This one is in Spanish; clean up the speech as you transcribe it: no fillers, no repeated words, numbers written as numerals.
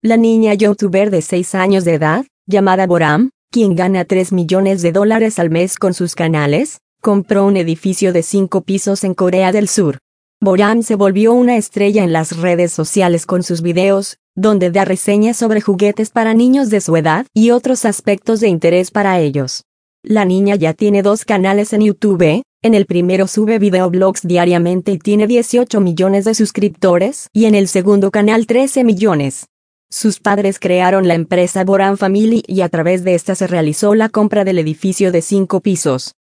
La niña youtuber de 6 años de edad, llamada Boram, quien gana $3 millones al mes con sus canales, compró un edificio de 5 pisos en Corea del Sur. Boram se volvió una estrella en las redes sociales con sus videos, donde da reseñas sobre juguetes para niños de su edad y otros aspectos de interés para ellos. La niña ya tiene 2 canales en YouTube, en el primero sube videoblogs diariamente y tiene 18 millones de suscriptores, y en el segundo canal 13 millones. Sus padres crearon la empresa Boram Family y a través de esta se realizó la compra del edificio de 5 pisos.